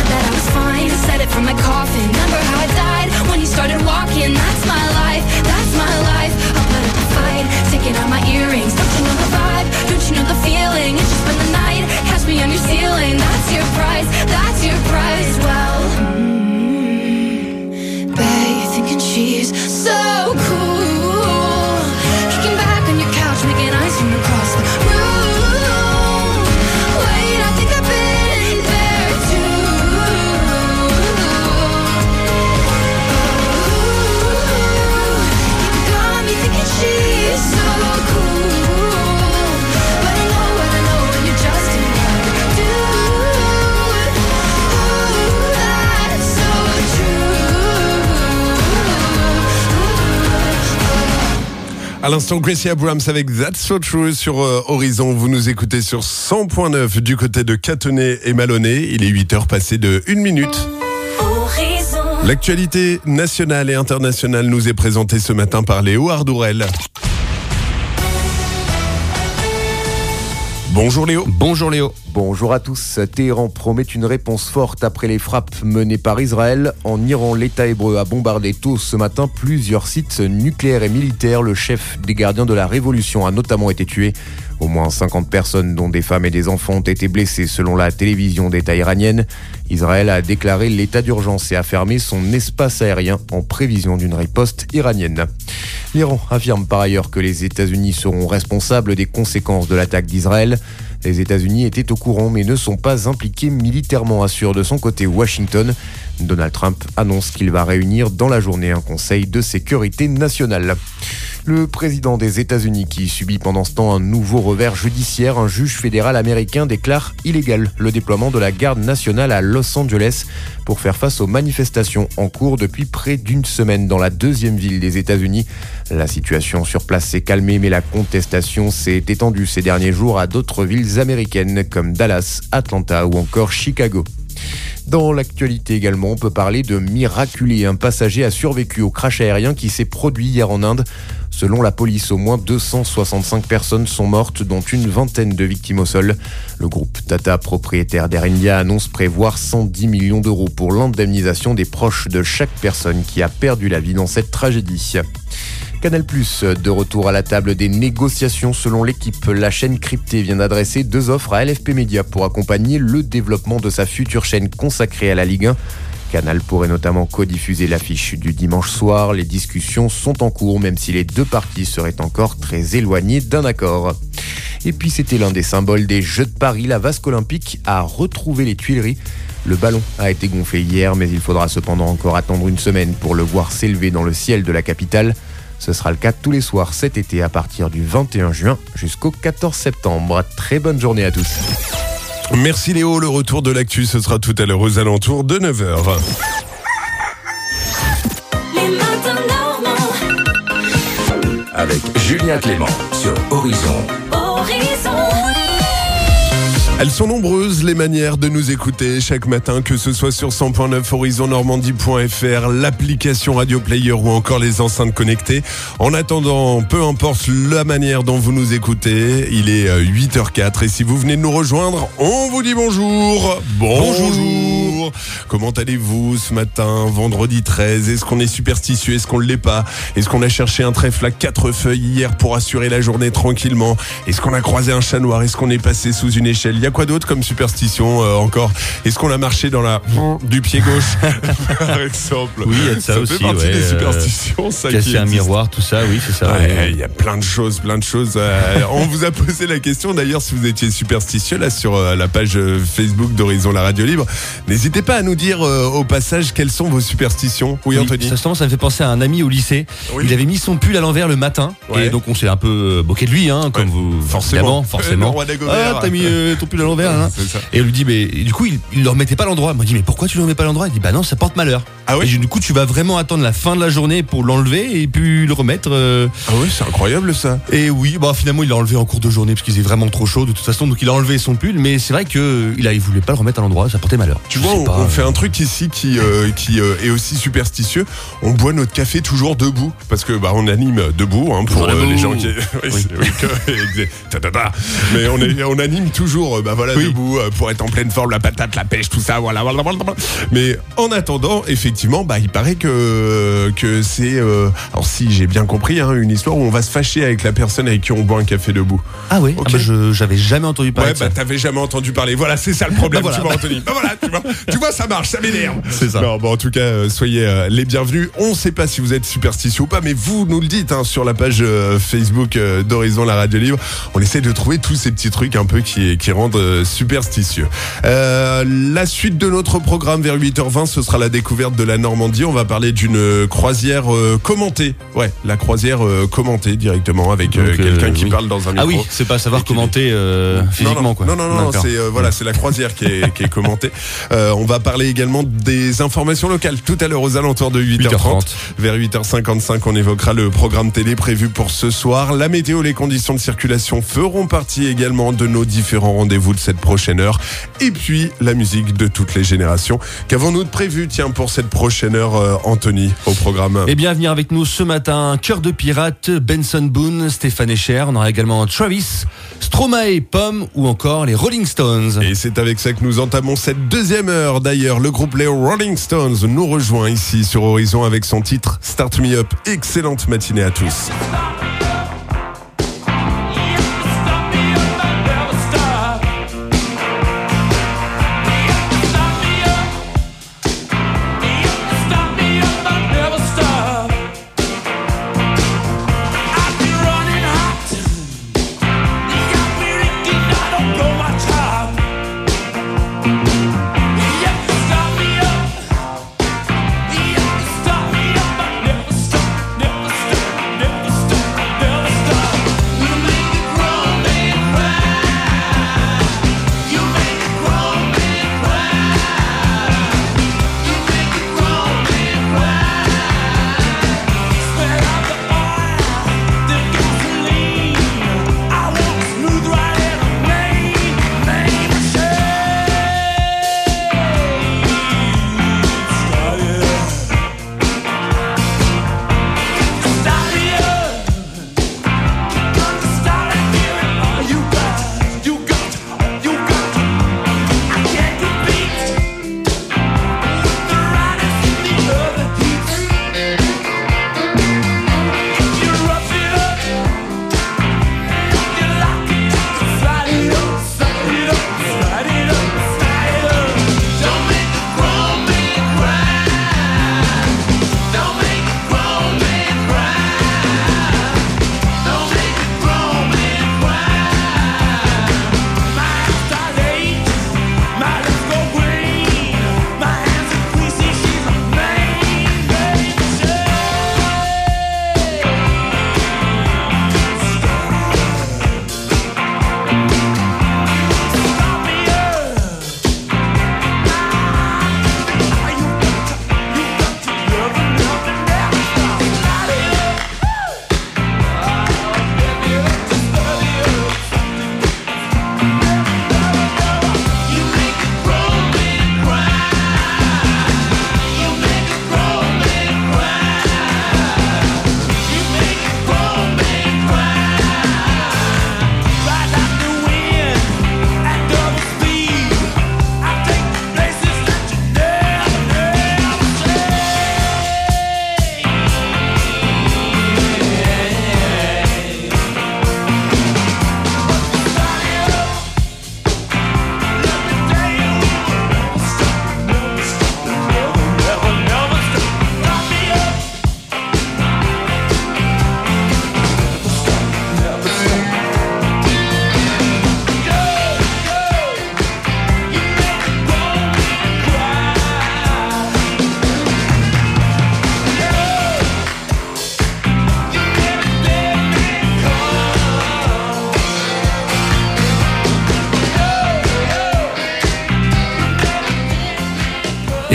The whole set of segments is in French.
said that I was fine, said it from my coffin. Remember how I died when you started walking? That's my life, that's my life. I'll put up a fight, taking out my earrings. Don't you know the vibe? Don't you know the feeling? It's just been the night, catch me on your ceiling. That's your price, that's your price. Well, babe, you thinking she's so cool, kicking back on your couch, making ice from across the room. Wait, I think I've been there too. You got me thinking she's so cool, but I know when you're just another dude. That's so true. À l'instant, Gracie Abrams avec That's So True sur Horizon. Vous nous écoutez sur 100.9 du côté de Catenay et Maloney. Il est 8h passé de 1 minute. Horizon. L'actualité nationale et internationale nous est présentée ce matin par Léo Ardourel. Bonjour Léo. Bonjour Léo. Bonjour à tous. Téhéran promet une réponse forte après les frappes menées par Israël. En Iran, l'État hébreu a bombardé tôt ce matin plusieurs sites nucléaires et militaires. Le chef des gardiens de la révolution a notamment été tué. Au moins 50 personnes, dont des femmes et des enfants, ont été blessées selon la télévision d'État iranienne. Israël a déclaré l'état d'urgence et a fermé son espace aérien en prévision d'une riposte iranienne. L'Iran affirme par ailleurs que les États-Unis seront responsables des conséquences de l'attaque d'Israël. Les États-Unis étaient au courant mais ne sont pas impliqués militairement, assure de son côté Washington. Donald Trump annonce qu'il va réunir dans la journée un conseil de sécurité nationale. Le président des États-Unis qui subit pendant ce temps un nouveau revers judiciaire, un juge fédéral américain déclare illégal le déploiement de la garde nationale à Los Angeles pour faire face aux manifestations en cours depuis près d'une semaine dans la deuxième ville des États-Unis. La situation sur place s'est calmée, mais la contestation s'est étendue ces derniers jours à d'autres villes américaines comme Dallas, Atlanta ou encore Chicago. Dans l'actualité également, on peut parler de Miraculé. Un passager a survécu au crash aérien qui s'est produit hier en Inde. Selon la police, au moins 265 personnes sont mortes, dont une vingtaine de victimes au sol. Le groupe Tata, propriétaire d'Air India, annonce prévoir 110 millions d'euros pour l'indemnisation des proches de chaque personne qui a perdu la vie dans cette tragédie. Canal+, de retour à la table des négociations selon l'équipe. La chaîne cryptée vient d'adresser 2 offres à LFP Média pour accompagner le développement de sa future chaîne consacrée à la Ligue 1. Canal pourrait notamment codiffuser l'affiche du dimanche soir. Les discussions sont en cours, même si les deux parties seraient encore très éloignées d'un accord. Et puis c'était l'un des symboles des Jeux de Paris. La Vasque Olympique a retrouvé les Tuileries. Le ballon a été gonflé hier, mais il faudra cependant encore attendre une semaine pour le voir s'élever dans le ciel de la capitale. Ce sera le cas tous les soirs cet été à partir du 21 juin jusqu'au 14 septembre. Très bonne journée à tous. Merci Léo, le retour de l'actu, ce sera tout à l'heure aux alentours de 9h. Les matins normaux. Avec Julien Clément sur Horizon. Horizon. Elles sont nombreuses les manières de nous écouter chaque matin, que ce soit sur 100.9 horizonnormandie.fr, l'application Radio Player ou encore les enceintes connectées. En attendant, peu importe la manière dont vous nous écoutez, il est 8h04 et si vous venez de nous rejoindre, on vous dit bonjour. Bonjour. Comment allez-vous ce matin, vendredi 13 ? Est-ce qu'on est superstitieux ? Est-ce qu'on ne l'est pas ? Est-ce qu'on a cherché un trèfle à 4 feuilles hier pour assurer la journée tranquillement ? Est-ce qu'on a croisé un chat noir ? Est-ce qu'on est passé sous une échelle ? Il y a quoi d'autre comme superstition encore ? Est-ce qu'on a marché dans la du pied gauche par exemple ? Oui, il y a de ça aussi. Ça fait partie des superstitions. Ça casser un miroir, tout ça, oui, c'est ça. Ouais, il y a plein de choses. On vous a posé la question d'ailleurs si vous étiez superstitieux là sur la page Facebook d'Horizon La Radio Libre. N'hésitez pas à nous dire au passage quelles sont vos superstitions. Oui, Anthony. Ça me fait penser à un ami au lycée. Oui. Il avait mis son pull à l'envers le matin. Ouais. Et donc on s'est un peu moqué de lui, comme vous. Forcément. Le roi d'Agobert. Ah, t'as mis ton pull à l'envers, hein. Et elle lui dit, mais du coup, il le remettait pas à l'endroit. Il m'a dit, mais pourquoi tu le remets pas à l'endroit ? Il dit, bah non, ça porte malheur. Ah ouais ? Et du coup, tu vas vraiment attendre la fin de la journée pour l'enlever et puis le remettre. Ah oui, c'est incroyable ça. Et oui, finalement, il l'a enlevé en cours de journée parce qu'il faisait vraiment trop chaud de toute façon. Donc il a enlevé son pull, mais c'est vrai que il voulait pas le remettre à l'endroit, ça portait malheur. Tu vois, on fait un truc ici qui est aussi superstitieux. On boit notre café toujours debout parce que on anime debout pour les gens qui. Mais on anime toujours debout pour être en pleine forme, la patate, la pêche, tout ça. Voilà. Mais en attendant, effectivement, il paraît que c'est alors si j'ai bien compris une histoire où on va se fâcher avec la personne avec qui on boit un café debout. Ah ouais. Okay. J'avais jamais entendu parler. de ça. T'avais jamais entendu parler. Voilà, c'est ça le problème. Tu vois, Anthony. Tu vois, ça marche, ça m'énerve. C'est ça. Non, en tout cas, soyez les bienvenus. On sait pas si vous êtes superstitieux ou pas, mais vous nous le dites sur la page Facebook d'Horizon la radio libre. On essaie de trouver tous ces petits trucs un peu qui rendent superstitieux. La suite de notre programme vers 8h20, ce sera la découverte de la Normandie. On va parler d'une croisière commentée. Ouais, la croisière commentée directement avec quelqu'un qui parle dans un micro. Ah oui, c'est pas savoir commenter physiquement quoi. Non, c'est la croisière qui est commentée. On va parler également des informations locales tout à l'heure aux alentours de 8h30. Vers 8h55, on évoquera le programme télé prévu pour ce soir. La météo, les conditions de circulation feront partie également de nos différents rendez-vous de cette prochaine heure. Et puis, la musique de toutes les générations. Qu'avons-nous de prévu, pour cette prochaine heure, Anthony, au programme? Eh bien, à venir avec nous ce matin, Cœur de Pirate, Benson Boone, Stéphane Escher. On aura également Travis, Stromae, Pomme ou encore les Rolling Stones. Et c'est avec ça que nous entamons cette deuxième heure. D'ailleurs, le groupe les Rolling Stones nous rejoint ici sur Horizon avec son titre Start Me Up. Excellente matinée à tous.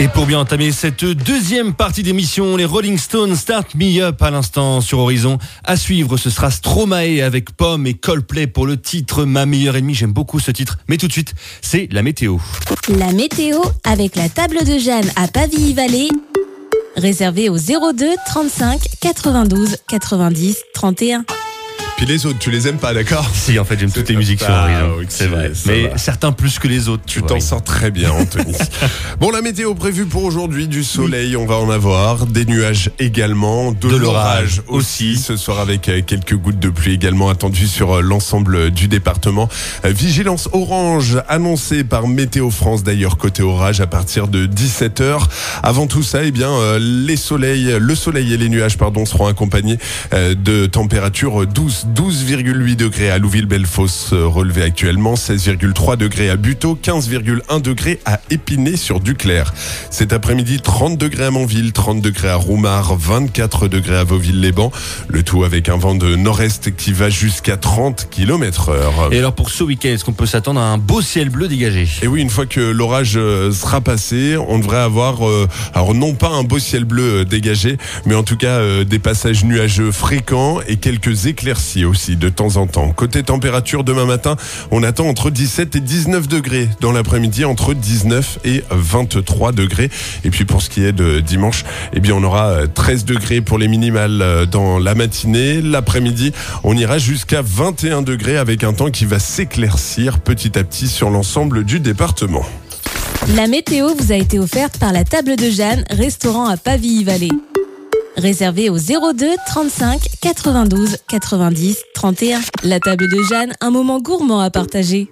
Et pour bien entamer cette deuxième partie d'émission, les Rolling Stones Start Me Up à l'instant sur Horizon. À suivre, ce sera Stromae avec Pomme et Coldplay pour le titre Ma meilleure ennemie. J'aime beaucoup ce titre. Mais tout de suite, c'est la météo. La météo avec la table de Jeanne à Pavilly-Vallée. Réservée au 02 35 92 90 31. Puis les autres, tu les aimes pas, d'accord? Si, en fait, j'aime toutes les musiques sur Horizon. Okay, c'est vrai. Mais va. Certains plus que les autres. Tu t'en sors très bien, Anthony. Bon, la météo prévue pour aujourd'hui, du soleil, on va en avoir, des nuages également, de l'orage aussi, ce soir avec quelques gouttes de pluie également attendues sur l'ensemble du département. Vigilance orange annoncée par Météo France d'ailleurs côté orage à partir de 17h. Avant tout ça, eh bien, le soleil et les nuages, seront accompagnés de températures 12,8 degrés à Louville-Bellefosse relevé actuellement, 16,3 degrés à Buteau, 15,1 degrés à Épinay-sur-Duclair. Cet après-midi, 30 degrés à Montville, 30 degrés à Roumar, 24 degrés à Vauville-les-Bains. Le tout avec un vent de nord-est qui va jusqu'à 30 km/h. Et alors pour ce week-end, est-ce qu'on peut s'attendre à un beau ciel bleu dégagé? Et oui, une fois que l'orage sera passé, on devrait avoir, alors non pas un beau ciel bleu dégagé, mais en tout cas des passages nuageux fréquents et quelques éclaircies aussi de temps en temps. Côté température, demain matin, on attend entre 17 et 19 degrés. Dans l'après-midi, entre 19 et 23 degrés. Et puis pour ce qui est de dimanche, eh bien on aura 13 degrés pour les minimales dans la matinée. L'après-midi, on ira jusqu'à 21 degrés avec un temps qui va s'éclaircir petit à petit sur l'ensemble du département. La météo vous a été offerte par la table de Jeanne, restaurant à Pavilly-Vallée. Réservé au 02 35 92 90 31. La table de Jeanne, un moment gourmand à partager.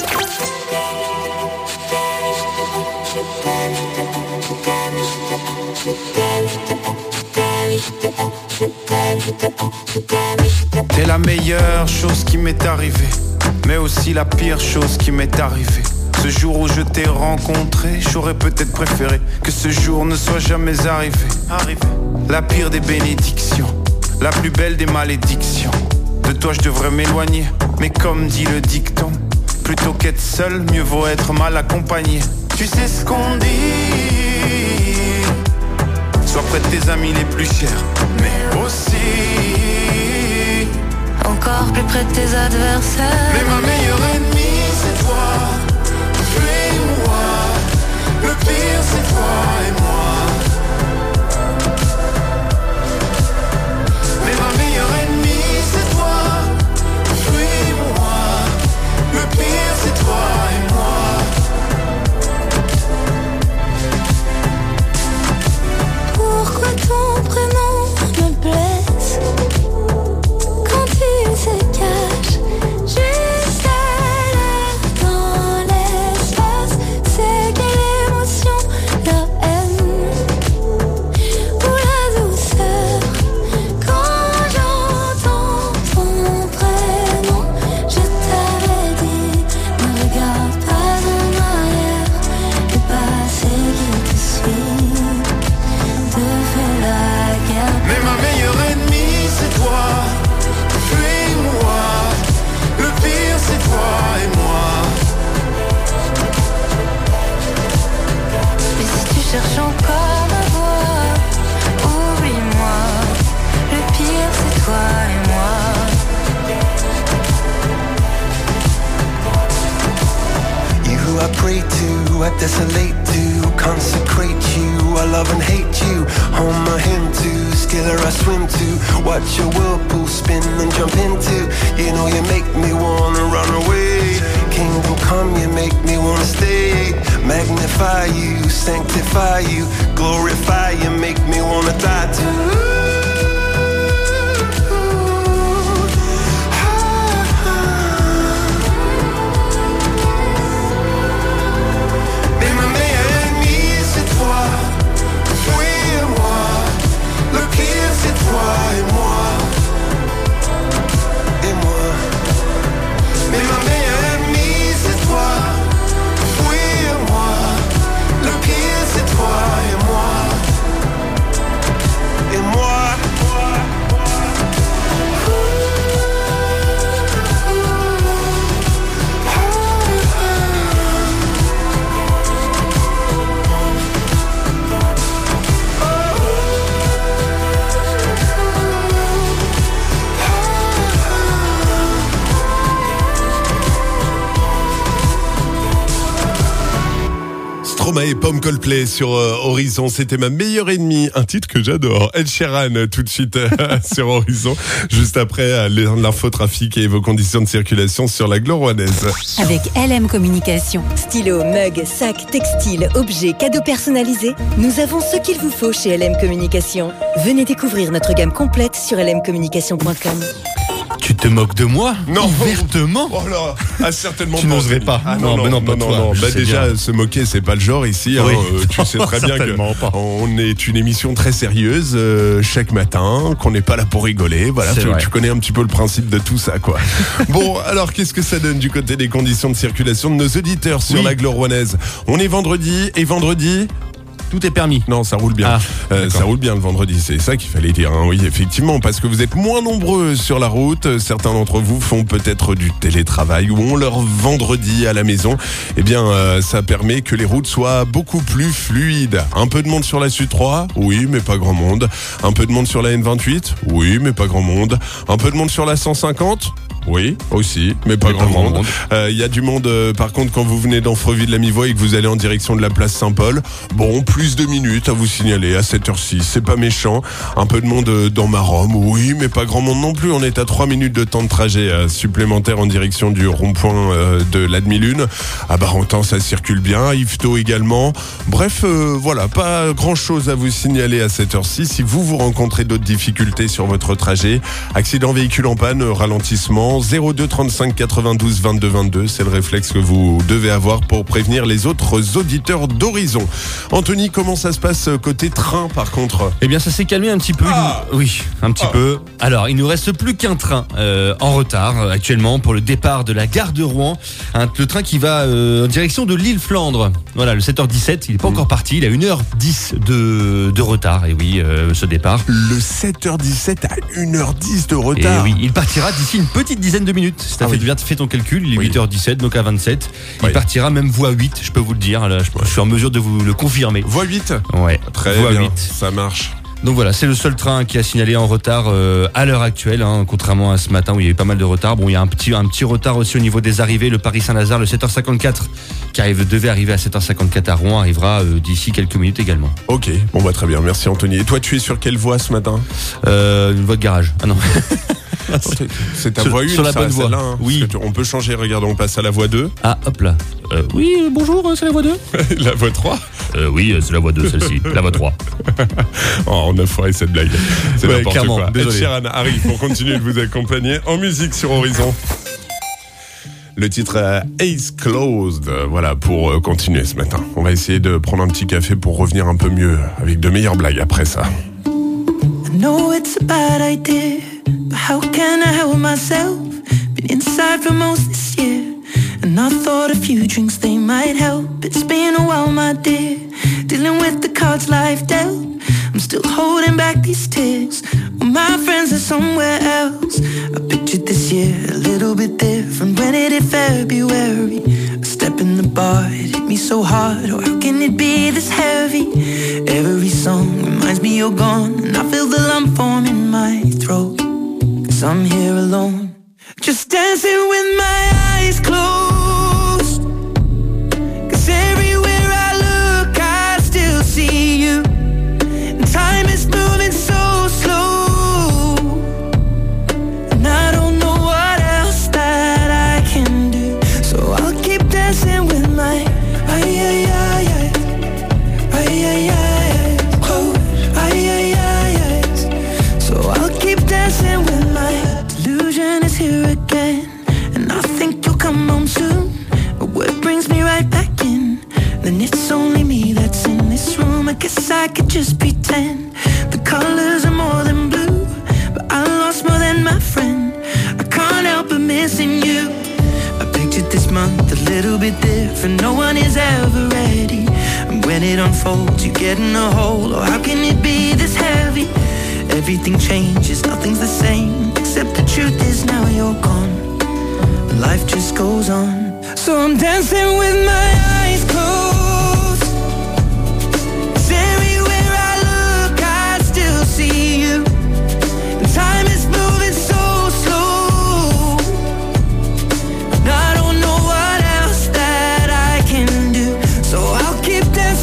T'es la meilleure chose qui m'est arrivée, mais aussi la pire chose qui m'est arrivée. Ce jour où je t'ai rencontré, j'aurais peut-être préféré que ce jour ne soit jamais arrivé. La pire des bénédictions, la plus belle des malédictions. De toi je devrais m'éloigner, mais comme dit le dicton, plutôt qu'être seul, mieux vaut être mal accompagné. Tu sais ce qu'on dit, sois près de tes amis les plus chers, mais aussi Encore plus près de tes adversaires. mais ma meilleure ennemie c'est toi. Fuis-moi, le pire c'est toi et moi. Mais ma meilleure ennemie c'est toi. Fuis-moi, le pire c'est toi et moi. Pourquoi ton prénom me blesse quand il se cache juste à l'air dans l'espace? C'est quelle émotion, la haine ou la douceur? Quand j'entends ton prénom, je t'avais dit, ne regarde pas en arrière. Le passé qui te suit te fait la guerre. Mais ma meilleure ennemie c'est toi. Fuis-moi, le pire c'est toi et moi. Mais si tu cherches encore ma voix, oublie-moi. Le pire c'est toi et moi. You who I pray to, I desolate to, consecrate you, I love and hate you, home my hymn to, skiller I swim to, watch your whirlpool spin and jump into, you know you make me wanna run away, kingdom come you make me wanna stay, magnify you, sanctify you, glorify you, make me wanna die too. Et moi Stromae et Pomme Coldplay sur Horizon. C'était ma meilleure ennemie, un titre que j'adore. Ed Sheeran tout de suite sur Horizon. Juste après l'infotrafic et vos conditions de circulation sur la Gloroanaise. Avec LM Communication. Stylo, mug, sac, textile, objets, cadeaux personnalisés. Nous avons ce qu'il vous faut chez LM Communication. Venez découvrir notre gamme complète sur lmcommunication.com. Tu te moques de moi? Non. Ouvertement? Oh là, certainement tu pas. n'oserais pas. Ah non, pas toi. Bah déjà, se moquer, c'est pas le genre ici. Oui. Tu sais très bien qu'on est une émission très sérieuse chaque matin, qu'on n'est pas là pour rigoler. Voilà, tu connais un petit peu le principe de tout ça, quoi. Bon, alors qu'est-ce que ça donne du côté des conditions de circulation de nos auditeurs sur la Gloroanaise? On est vendredi et vendredi. Tout est permis. Non, ça roule bien. Ça roule bien le vendredi, c'est ça qu'il fallait dire. Hein. Oui, effectivement, parce que vous êtes moins nombreux sur la route. Certains d'entre vous font peut-être du télétravail ou ont leur vendredi à la maison. Eh bien, ça permet que les routes soient beaucoup plus fluides. Un peu de monde sur la Sud 3, oui, mais pas grand monde. Un peu de monde sur la N28, oui, mais pas grand monde. Un peu de monde sur la 150. Oui, aussi, mais pas grand monde. Il y a du monde, par contre, quand vous venez d'Amfreville-la-Mivoie et que vous allez en direction de la place Saint-Paul. Bon, plus de minutes à vous signaler à 7h06, c'est pas méchant. Un peu de monde dans Maromme, oui, mais pas grand monde non plus. On est à 3 minutes de temps de trajet supplémentaire en direction du rond-point de la demi-lune. À Barentan, ça circule bien. Yvetot également. Bref, voilà, pas grand-chose à vous signaler à 7h06. Si vous rencontrez d'autres difficultés sur votre trajet, accident véhicule en panne, ralentissement, 02 35 92 22 22, c'est le réflexe que vous devez avoir pour prévenir les autres auditeurs d'Horizon. Anthony, comment ça se passe côté train par contre? Eh bien ça s'est calmé un petit peu. Oui, un petit peu. Alors il nous reste plus qu'un train en retard actuellement pour le départ de la gare de Rouen. Le train qui va en direction de l'île Flandre. Voilà, le 7h17, il n'est pas encore parti, il a 1h10 de retard. Et oui, ce départ. Le 7h17 à 1h10 de retard. Et oui, il partira d'ici une petite dizaine de minutes. Si t'as fait ton calcul, il est 8h17, donc à 27. Il partira même voie 8, je peux vous le dire. Là, je suis en mesure de vous le confirmer. Voie 8? Ouais, très voie bien, 8. ça marche. Donc voilà, c'est le seul train qui a signalé en retard à l'heure actuelle, hein, contrairement à ce matin où il y a eu pas mal de retard. Bon, il y a un petit retard aussi au niveau des arrivées. Le Paris-Saint-Lazare, le 7h54, qui devait arriver à 7h54 à Rouen, arrivera d'ici quelques minutes également. Ok, bon bah très bien, merci Anthony. Et toi, tu es sur quelle voie ce matin? Une voie de garage. Ah non. C'est ta voie 1, sur la bonne voie. Là, hein, oui. On peut changer, regarde, on passe à la voie 2. Ah, hop là. Oui, bonjour, c'est la voie 2. La voie 3. Oui, c'est la voie 2, celle-ci. La voie 3. Oh, on a foiré cette blague. C'est n'importe quoi. Ed Sheeran arrive pour continuer de vous accompagner en musique sur Horizon. Le titre Ace Closed, voilà, pour continuer ce matin. On va essayer de prendre un petit café pour revenir un peu mieux, avec de meilleures blagues après ça. I know it's a bad idea, but how can I help myself? Been inside for most this year, and I thought a few drinks they might help. It's been a while, my dear, dealing with the cards life dealt. I'm still holding back these tears, well, my friends are somewhere else. I pictured this year a little bit different. When it hit February, a step in the bar, it hit me so hard. Oh, how can it be this heavy? Every song reminds me you're gone, and I feel the lump form in my throat, 'cause I'm here alone, just dancing with my eyes closed. 'Cause everywhere I look I still see you, and time is moving so slow, and I don't know what else that I can do, so I'll keep dancing with my eyes closed. So I'll keep dancing with my delusion is here again, and I think you'll come home soon. But what brings me right back in? Then it's only me that's in this room. I guess I could just pretend the colors are more than blue, but I lost more than my friend. I can't help but missing you. I pictured this month a little bit different. No one is ever ready, and when it unfolds you get in a hole. Oh, how can it be this heavy? Everything changes, nothing's the same, except the truth is now you're gone, and life just goes on. So I'm dancing with my eyes closed, 'cause everywhere I look I still see you, and time is moving so slow, and I don't know what else that I can do, so I'll keep dancing.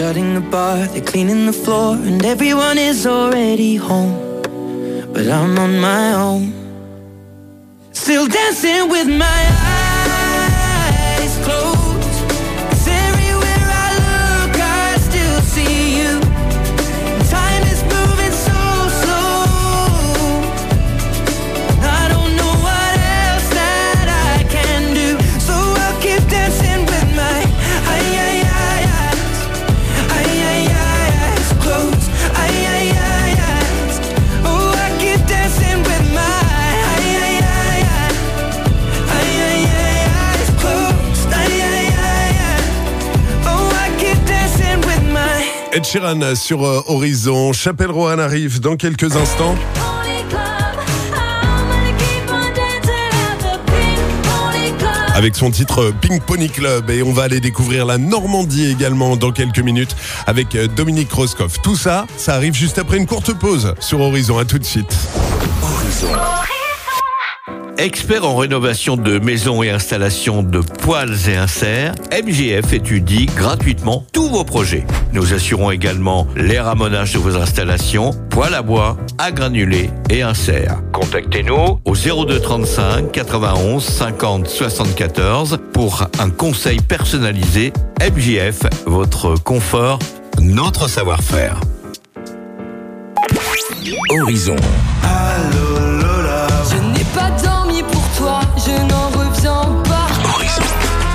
shutting the bar, they're cleaning the floor, and everyone is already home. But I'm on my own, still dancing with my eyes closed. 'Cause everywhere I look, I still see you. Time is moving so slow. I don't know what else that I can do, so I'll keep dancing with my eyes closed. Eyes. Oh, I keep dancing with my eyes closed. Oh, I keep dancing with my. Ed Sheeran sur Horizon. Chapelle Roanne arrive dans quelques instants. Avec son titre Pink Pony Club, et on va aller découvrir la Normandie également dans quelques minutes avec Dominique Roscoff. Tout ça, ça arrive juste après une courte pause sur Horizon. À tout de suite. Horizon. Expert en rénovation de maisons et installation de poêles et inserts, MJF étudie gratuitement tous vos projets. Nous assurons également les ramonages de vos installations, poêles à bois, à granulés et inserts. Contactez-nous au 02 35 91 50 74 pour un conseil personnalisé. MJF, votre confort, notre savoir-faire. Horizon. Allô Lola, je n'ai pas dormi pour toi, je n'en reviens pas. Horizon.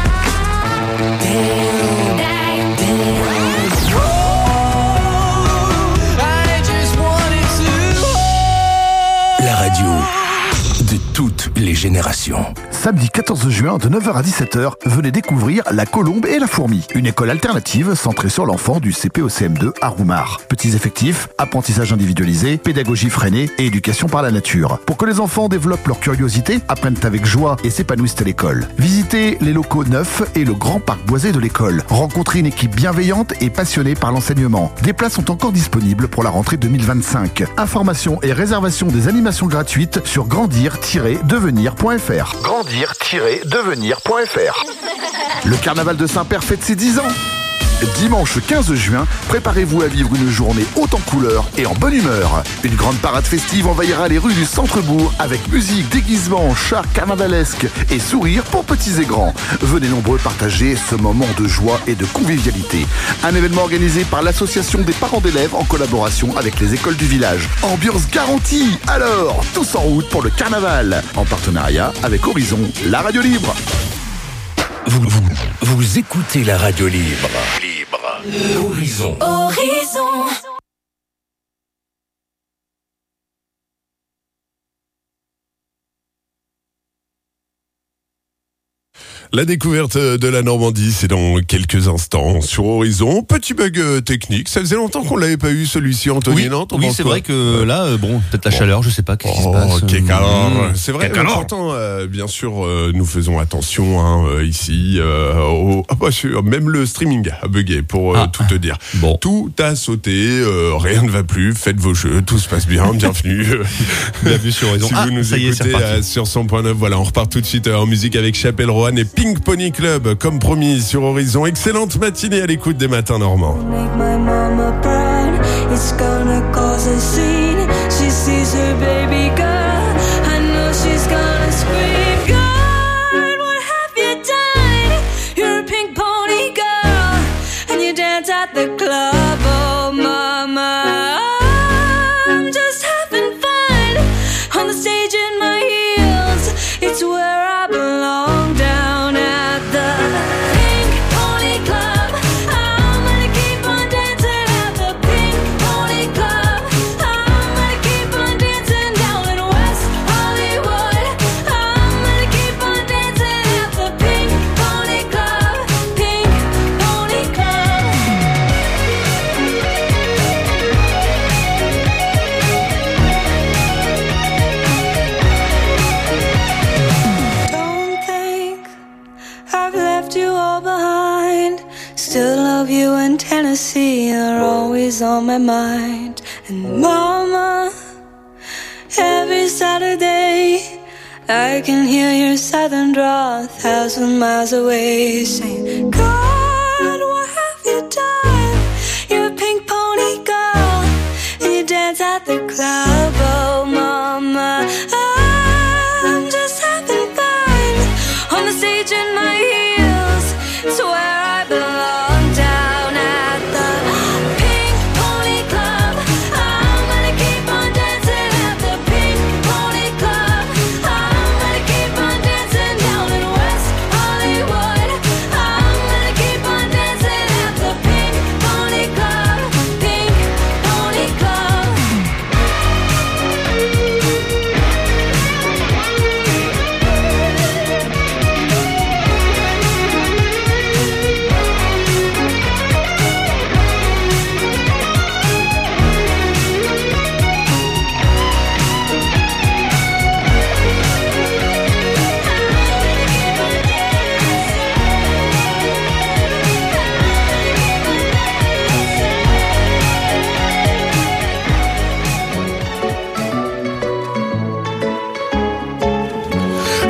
La radio de toutes les générations. Samedi 14 juin de 9h à 17h, venez découvrir La Colombe et la Fourmi, une école alternative centrée sur l'enfant du CP au CM2 à Roumar. Petits effectifs, apprentissage individualisé, pédagogie freinée et éducation par la nature. Pour que les enfants développent leur curiosité, apprennent avec joie et s'épanouissent à l'école. Visitez les locaux neufs et le grand parc boisé de l'école. Rencontrez une équipe bienveillante et passionnée par l'enseignement. Des places sont encore disponibles pour la rentrée 2025. Informations et réservations des animations gratuites sur grandir-devenir.fr. Grandir-devenir.fr. Le carnaval de Saint-Père fête ses 10 ans. Dimanche 15 juin, préparez-vous à vivre une journée haute en couleurs et en bonne humeur. Une grande parade festive envahira les rues du centre-bourg avec musique, déguisement, chars carnavalesques et sourires pour petits et grands. Venez nombreux partager ce moment de joie et de convivialité. Un événement organisé par l'association des parents d'élèves en collaboration avec les écoles du village. Ambiance garantie. Alors, tous en route pour le carnaval. En partenariat avec Horizon, la radio libre. Vous écoutez la radio libre. Horizon. Horizon. La découverte de la Normandie, c'est dans quelques instants sur Horizon. Petit bug technique, ça faisait longtemps qu'on l'avait pas eu celui-ci, Anthony. Oui, non, oui, c'est vrai que là, peut-être la chaleur, je sais pas qu'est-ce qui se passe. C'est vrai, pourtant, bien sûr, nous faisons attention ici. Même le streaming a bugué, pour tout te dire. Bon. Tout a sauté, rien ne va plus, faites vos jeux, tout se passe bien, bienvenue. Bienvenue sur Horizon. Si vous nous écoutez sur 100.9, voilà, on repart tout de suite en musique avec Chapelle Roanne et Pink Pony Club, comme promis sur Horizon. Excellente matinée à l'écoute des matins normands. It's where I belong, down at the Pink Pony Club. I'm gonna keep on dancing at the Pink Pony Club. I'm gonna keep on dancing down in West Hollywood. I'm gonna keep on dancing at the Pink Pony Club. Pink Pony Club. Don't think I've left you all behind. Still love you in Tennessee, you're always on my mind. And mama, every Saturday I can hear your southern drawl 1,000 miles away, saying, God, what have you done?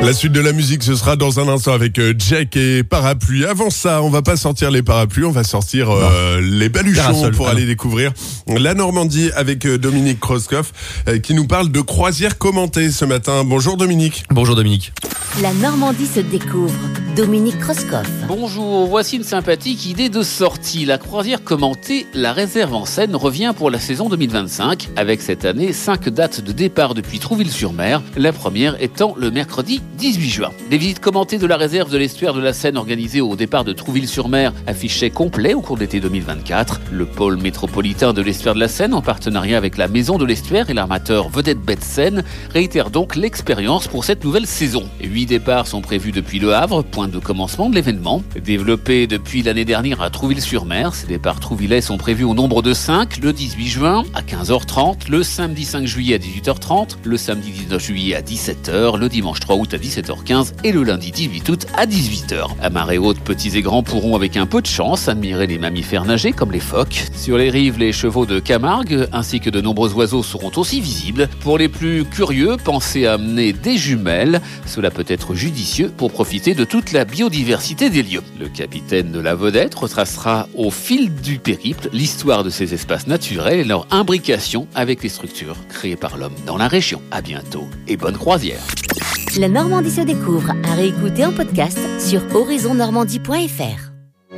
La suite de la musique, ce sera dans un instant avec Jack et Parapluie. Avant ça, on va pas sortir les parapluies, on va sortir les baluchons pour aller découvrir la Normandie avec Dominique Kroskoff qui nous parle de croisière commentée ce matin. Bonjour Dominique. Bonjour Dominique. La Normandie se découvre. Dominique Kroskoff. Bonjour, voici une sympathique idée de sortie. La croisière commentée, la réserve en Seine revient pour la saison 2025 avec cette année 5 dates de départ depuis Trouville-sur-Mer. La première étant le mercredi 18 juin. Les visites commentées de la réserve de l'estuaire de la Seine organisées au départ de Trouville-sur-Mer affichaient complet au cours de l'été 2024. Le pôle métropolitain de l'estuaire de la Seine, en partenariat avec la Maison de l'Estuaire et l'armateur Vedette Bête Seine, réitère donc l'expérience pour cette nouvelle saison. 8 départs sont prévus depuis Le Havre, point de commencement de l'événement. Développé depuis l'année dernière à Trouville-sur-Mer, ces départs trouvillais sont prévus au nombre de 5 le 18 juin à 15h30, le samedi 5 juillet à 18h30, le samedi 19 juillet à 17h, le dimanche 3 août à 17h15 et le lundi 18 août à 18h. À marée haute, petits et grands pourront avec un peu de chance admirer les mammifères nagés comme les phoques. Sur les rives, les chevaux de Camargue ainsi que de nombreux oiseaux seront aussi visibles. Pour les plus curieux, pensez à amener des jumelles. Cela peut être judicieux pour profiter de toute la biodiversité des lieux. Le capitaine de la Vedette retracera au fil du périple l'histoire de ces espaces naturels et leur imbrication avec les structures créées par l'homme dans la région. À bientôt et bonne croisière. La Normandie se découvre à réécouter en podcast sur horizonnormandie.fr.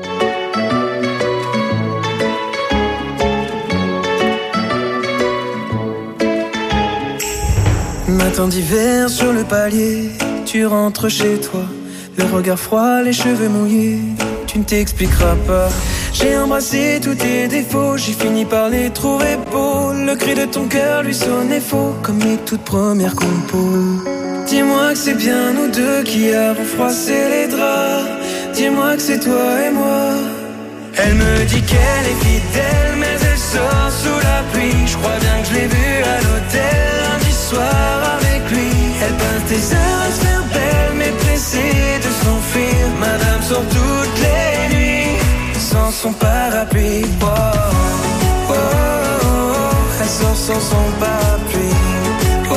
Matin d'hiver sur le palier, tu rentres chez toi, le regard froid, les cheveux mouillés, tu ne t'expliqueras pas. J'ai embrassé tous tes défauts, j'ai fini par les trouver beaux. Le cri de ton cœur lui sonnait faux, comme les toutes premières compos. Dis-moi que c'est bien nous deux qui avons froissé les draps. Dis-moi que c'est toi et moi. Elle me dit qu'elle est fidèle, mais elle sort sous la pluie. Je crois bien que je l'ai vue à l'hôtel lundi soir avec lui. Elle passe des heures à se faire belle, mais pressée de s'enfuir. Madame sort toutes les nuits sans son parapluie. Oh, oh, oh, oh. Elle sort sans son parapluie. Oh, oh,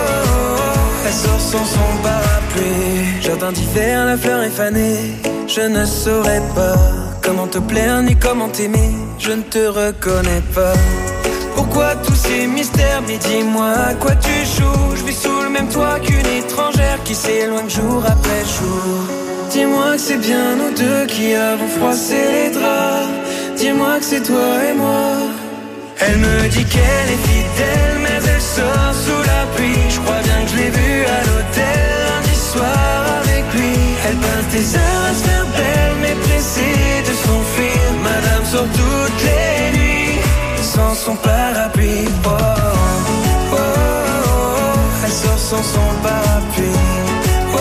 oh. Elle sort sans son parapluie. Jardin d'hiver, la fleur est fanée. Je ne saurais pas comment te plaire ni comment t'aimer. Je ne te reconnais pas. Pourquoi tous ces mystères? Mais dis-moi à quoi tu joues. Je vis sous le même toit qu'une étrangère qui s'éloigne jour après jour. Dis-moi que c'est bien nous deux qui avons froissé les draps. Dis-moi que c'est toi et moi. Elle me dit qu'elle est fidèle, mais elle sort sous la pluie. Je crois bien que je l'ai vue à l'hôtel lundi soir avec lui. Elle passe des heures à se faire belle, mais pressée de s'enfuir. Madame sort toutes les nuits sans son parapluie. Oh, oh, oh, oh. Elle sort sans son parapluie. Oh, oh,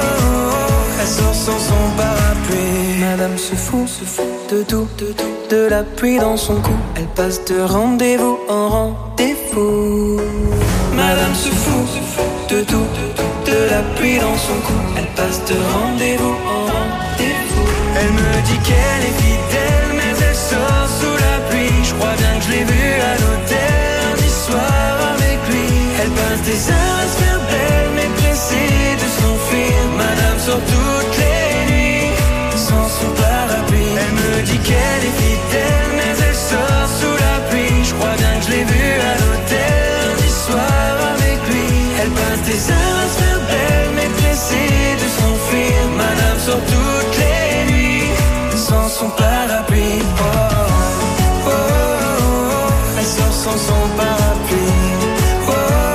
oh. Elle sort sans son parapluie. Madame se fout de tout, de la pluie dans son cou. Elle passe de rendez-vous en rendez-vous. Madame se fout de tout, de la pluie dans son cou. Elle passe de rendez-vous en rendez-vous. Elle me dit qu'elle est fidèle, mais elle sort sous la pluie. Je crois bien que je l'ai vue à l'hôtel lundi soir avec lui. Elle passe des heures à se faire belle, mais pressée de s'enfuir. Madame sort toutes les nuits sans son parapluie. Elle me dit qu'elle est fidèle, mais elle sort sous la pluie. Je crois bien que je l'ai vue à l'hôtel lundi soir avec lui. Elle passe des heures à se faire belle, mais pressée de s'enfuir. Madame sort toutes les nuits sans son parapluie. Oh, oh, oh, oh. Elle sort sans son parapluie. Oh, oh,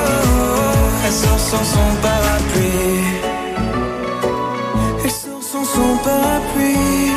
oh. Elle sort sans son parapluie. Elle sort sans son parapluie.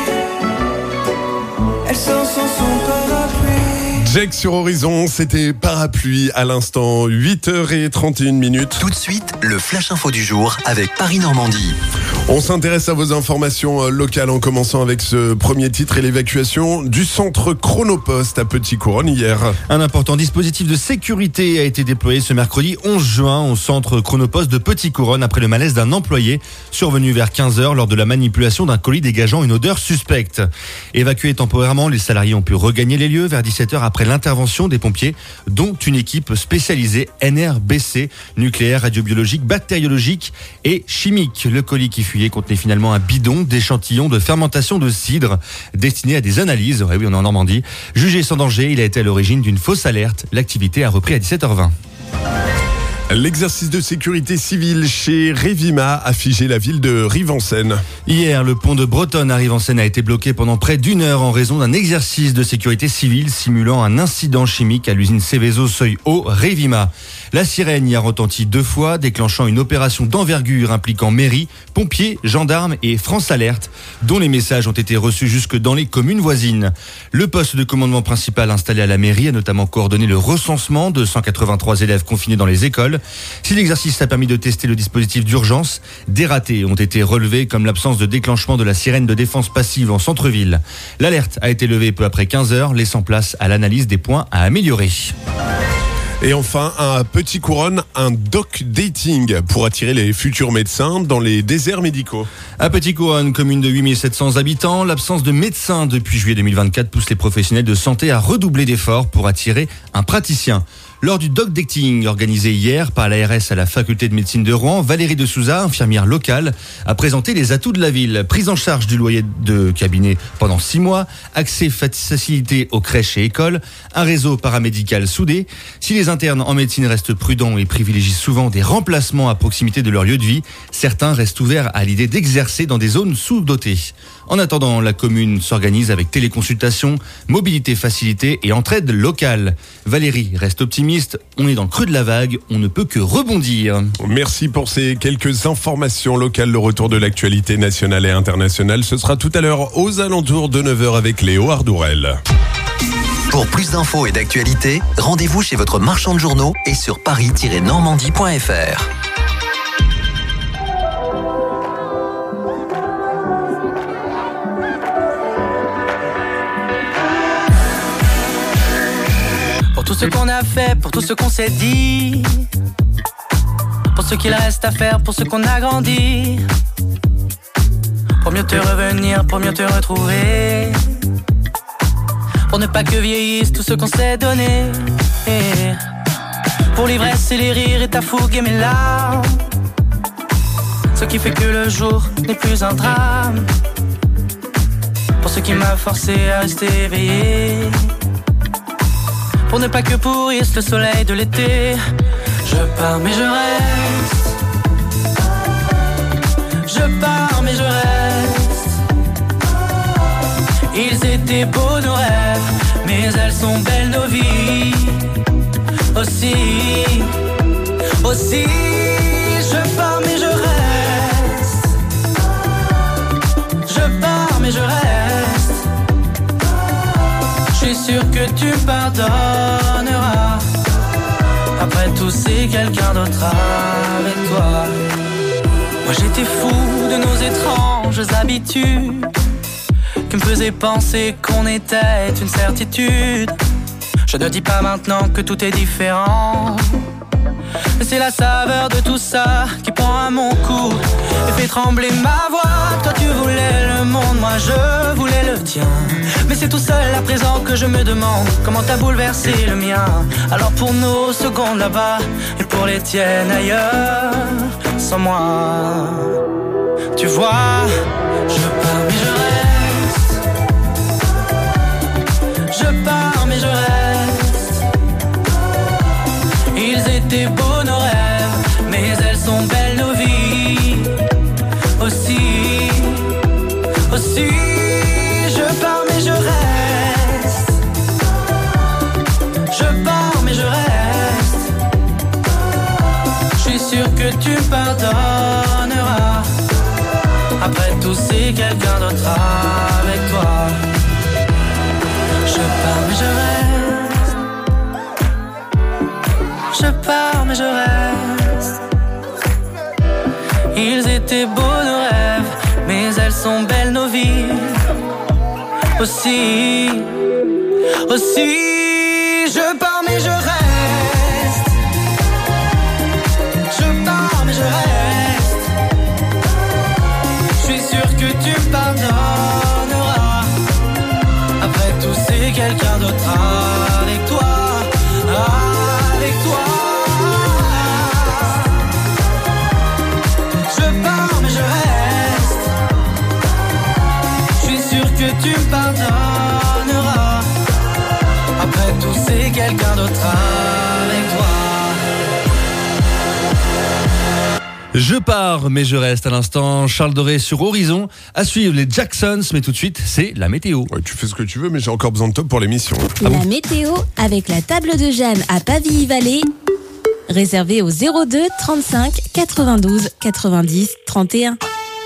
Elle sort sans son parapluie. Jack sur Horizon, c'était Parapluie à l'instant, 8h31. Tout de suite, le Flash Info du jour avec Paris-Normandie. On s'intéresse à vos informations locales en commençant avec ce premier titre et l'évacuation du centre Chronopost à Petit-Couronne hier. Un important dispositif de sécurité a été déployé ce mercredi 11 juin au centre Chronopost de Petit-Couronne après le malaise d'un employé survenu vers 15h lors de la manipulation d'un colis dégageant une odeur suspecte. Évacués temporairement, les salariés ont pu regagner les lieux vers 17h après l'intervention des pompiers, dont une équipe spécialisée NRBC, nucléaire, radiobiologique, bactériologique et chimique. Le colis qui fuyait contenait finalement un bidon d'échantillons de fermentation de cidre destiné à des analyses. Ouais, oui, on est en Normandie. Jugé sans danger, il a été à l'origine d'une fausse alerte. L'activité a repris à 17h20. L'exercice de sécurité civile chez Revima a figé la ville de Rive-en-Seine. Hier, le pont de Bretonne à Rive-en-Seine a été bloqué pendant près d'une heure en raison d'un exercice de sécurité civile simulant un incident chimique à l'usine Seveso Seuil-Haut Revima. La sirène y a retenti 2 fois, déclenchant une opération d'envergure impliquant mairie, pompiers, gendarmes et France Alerte, dont les messages ont été reçus jusque dans les communes voisines. Le poste de commandement principal installé à la mairie a notamment coordonné le recensement de 183 élèves confinés dans les écoles. Si l'exercice a permis de tester le dispositif d'urgence, des ratés ont été relevés comme l'absence de déclenchement de la sirène de défense passive en centre-ville. L'alerte a été levée peu après 15 heures, laissant place à l'analyse des points à améliorer. Et enfin, à Petit Couronne, un doc dating pour attirer les futurs médecins dans les déserts médicaux. À Petit Couronne, commune de 8700 habitants, l'absence de médecins depuis juillet 2024 pousse les professionnels de santé à redoubler d'efforts pour attirer un praticien. Lors du doc dating organisé hier par l'ARS à la faculté de médecine de Rouen, Valérie de Souza, infirmière locale, a présenté les atouts de la ville. Prise en charge du loyer de cabinet pendant 6 mois, accès facilité aux crèches et écoles, un réseau paramédical soudé. Si les internes en médecine restent prudents et privilégient souvent des remplacements à proximité de leur lieu de vie, certains restent ouverts à l'idée d'exercer dans des zones sous-dotées. En attendant, la commune s'organise avec téléconsultation, mobilité facilitée et entraide locale. Valérie reste optimiste, on est dans le creux de la vague, on ne peut que rebondir. Merci pour ces quelques informations locales. Le retour de l'actualité nationale et internationale, ce sera tout à l'heure aux alentours de 9h avec Léo Ardourel. Pour plus d'infos et d'actualités, rendez-vous chez votre marchand de journaux et sur paris-normandie.fr. Pour tout ce qu'on a fait, pour tout ce qu'on s'est dit, pour ce qu'il reste à faire, pour ce qu'on a grandi, pour mieux te revenir, pour mieux te retrouver, pour ne pas que vieillisse tout ce qu'on s'est donné, pour l'ivresse et les rires et ta fougue et mes larmes, ce qui fait que le jour n'est plus un drame, pour ce qui m'a forcé à rester éveillé, pour ne pas que pourrisse le soleil de l'été. Je pars mais je reste, je pars mais je reste. Ils étaient beaux nos rêves, mais elles sont belles nos vies. Aussi, aussi, je pars mais je reste, je pars mais je reste. Je suis sûr que tu pardonneras. Après tout, c'est quelqu'un d'autre avec toi. Moi j'étais fou de nos étranges habitudes qui me faisaient penser qu'on était une certitude. Je ne dis pas maintenant que tout est différent, mais c'est la saveur de tout ça qui prend à mon cou et fait trembler ma voix. Toi tu voulais le monde, moi je voulais le tien, mais c'est tout seul à présent que je me demande comment t'as bouleversé le mien. Alors pour nos secondes là-bas et pour les tiennes ailleurs, sans moi, tu vois, je pars mais je reste, je pars mais je reste. Ils étaient beaux nos rêves, mais elles sont belles nos vies. Aussi, aussi, je pars mais je reste, je pars mais je reste. Je suis sûr que tu pardonneras. Après tout, c'est quelqu'un d'autre avec toi. Je pars mais je reste, je pars mais je reste. Ils étaient beaux nos rêves, mais elles sont belles nos vies. Aussi, aussi, je pars mais je reste, je pars mais je reste. Je suis sûr que tu pardonneras. Après tout, c'est quelqu'un d'autre avec tu me pardonneras. Après tout, c'est quelqu'un d'autre avec toi. Je pars, mais je reste à l'instant. Charles Doré sur Horizon. À suivre les Jacksons, mais tout de suite, c'est la météo. Ouais, tu fais ce que tu veux, mais j'ai encore besoin de toi pour l'émission. La météo avec la table de Jeanne à Pavilly-Vallée. Réservé au 02 35 92 90 31.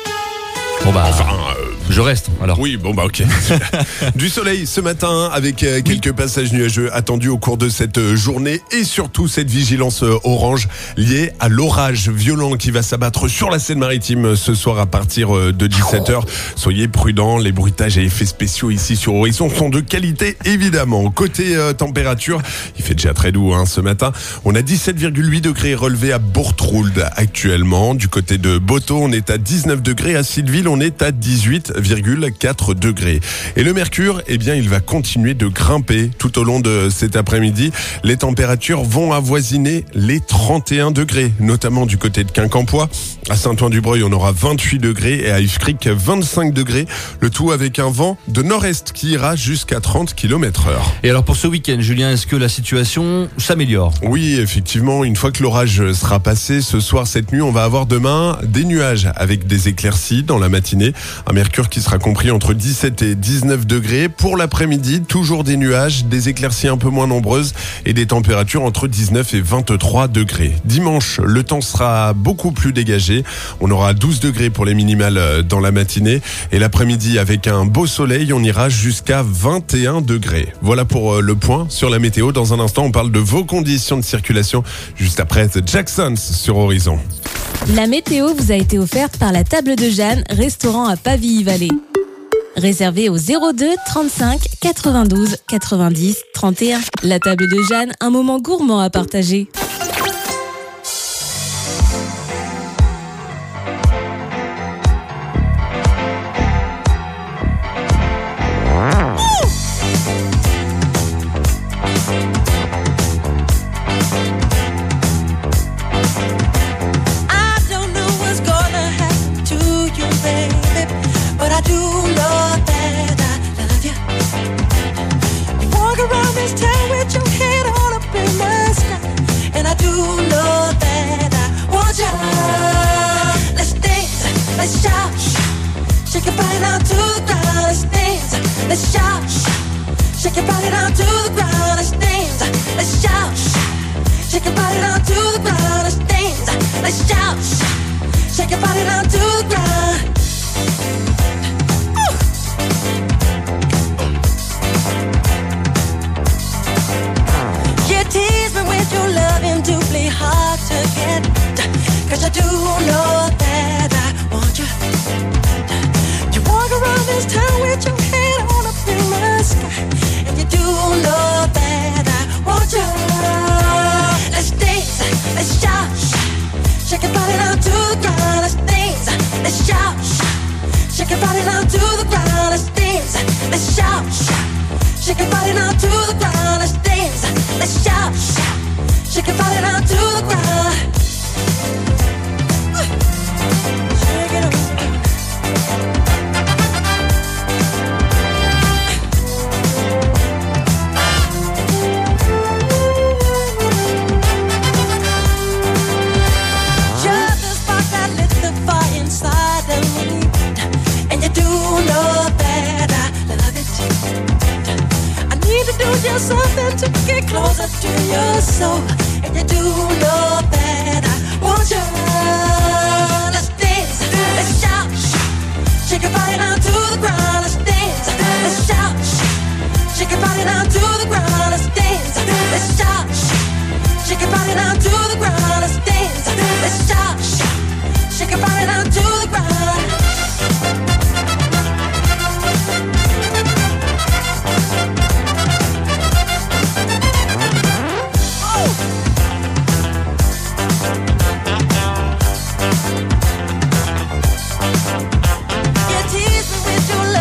Bon bah, je reste alors. Oui, bon bah ok. Du soleil ce matin avec quelques passages nuageux attendus au cours de cette journée et surtout cette vigilance orange liée à l'orage violent qui va s'abattre sur la Seine-Maritime ce soir à partir de 17h. Soyez prudents, les bruitages à effets spéciaux ici sur Horizon sont de qualité évidemment. Côté température, il fait déjà très doux ce matin. On a 17,8 degrés relevés à Bourtrould actuellement. Du côté de Boto, on est à 19 degrés. À Silleville, on est à 18,4 degrés. Et le mercure, eh bien, il va continuer de grimper tout au long de cet après-midi. Les températures vont avoisiner les 31 degrés, notamment du côté de Quincampoix. À Saint-Ouen-du-Breuil, on aura 28 degrés et à Yves-Cric, 25 degrés. Le tout avec un vent de nord-est qui ira jusqu'à 30 km/h. Et alors pour ce week-end, Julien, est-ce que la situation s'améliore ? Oui, effectivement, une fois que l'orage sera passé, ce soir, cette nuit, on va avoir demain des nuages avec des éclaircies dans la matinée. Un mercure qui sera compris entre 17 et 19 degrés. Pour l'après-midi, toujours des nuages, des éclaircies un peu moins nombreuses et des températures entre 19 et 23 degrés. Dimanche, le temps sera beaucoup plus dégagé. On aura 12 degrés pour les minimales dans la matinée. Et l'après-midi, avec un beau soleil, on ira jusqu'à 21 degrés. Voilà pour le point sur la météo. Dans un instant, on parle de vos conditions de circulation juste après The Jacksons sur Horizon. La météo vous a été offerte par la table de Jeanne, restaurant à Pavilly-Vallée. Réservé au 02 35 92 90 31. La table de Jeanne, un moment gourmand à partager.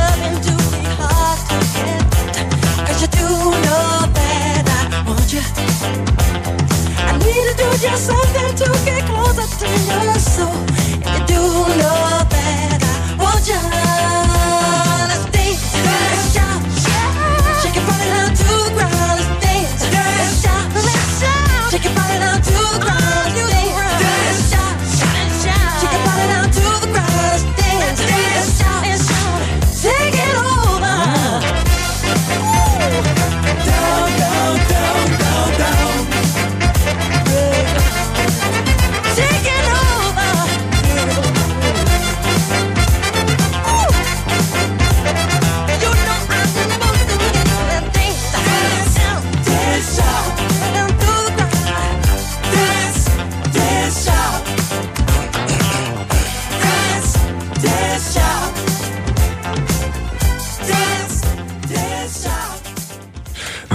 You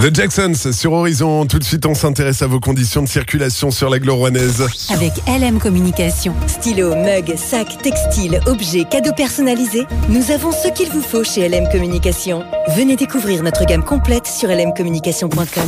The Jacksons sur Horizon. Tout de suite, on s'intéresse à vos conditions de circulation sur l'agglo rouennaise. Avec LM Communication. Stylo, mug, sac, textile, objets, cadeaux personnalisés, nous avons ce qu'il vous faut chez LM Communication. Venez découvrir notre gamme complète sur lmcommunication.com.